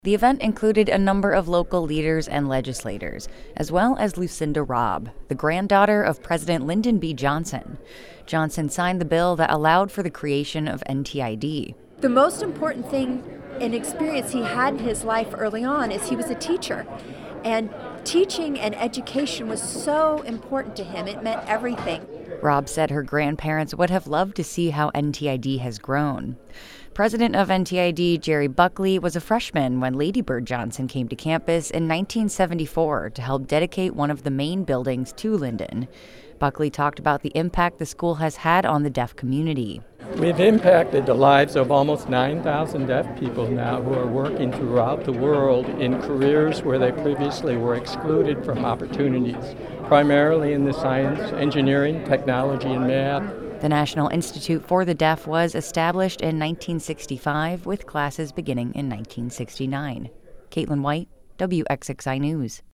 The event included a number of local leaders and legislators, as well as Lucinda Robb, the granddaughter of President Lyndon B. Johnson. Johnson signed the bill that allowed for the creation of NTID. The most important thing and experience he had in his life early on is he was a teacher. And teaching and education was so important to him. It meant everything. Robb said her grandparents would have loved to see how NTID has grown. President of NTID, Jerry Buckley, was a freshman when Lady Bird Johnson came to campus in 1974 to help dedicate one of the main buildings to Lyndon. Buckley talked about the impact the school has had on the deaf community. We've impacted the lives of almost 9,000 deaf people now who are working throughout the world in careers where they previously were excluded from opportunities, primarily in the science, engineering, technology, and math. The National Institute for the Deaf was established in 1965 with classes beginning in 1969. Caitlin White, WXXI News.